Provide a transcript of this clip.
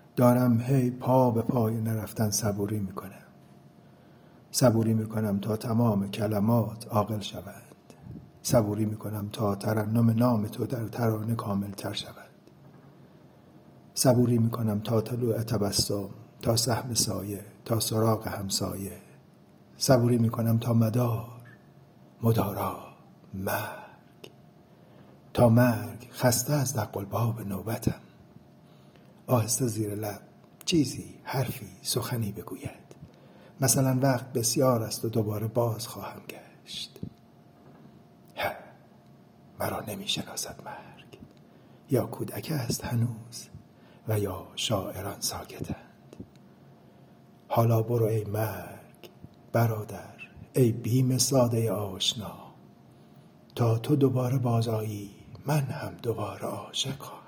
دارم هی پا به پای نرفتن صبوری میکنم. صبوری میکنم تا تمام کلمات عاقل شوند. صبوری میکنم تا ترنم نام تو در ترانه کامل تر شود. صبوری میکنم تا طلوع تبسم، تا سهم سایه، تا سراغ همسایه. صبوری میکنم تا مدارا مرگ، تا مرگ خسته از دقلباب نوبتم. آهسته زیر لب چیزی، حرفی، سخنی بگوید. مثلا وقت بسیار است و دوباره باز خواهم گشت. مرا نمی شناسد مرگ، یا کودک است هنوز و یا شاعران ساکتند. حالا برو ای مرگ برادر، ای بیم ساده آشنا. تا تو دوباره باز آیی من هم دوباره عاشق خواهم.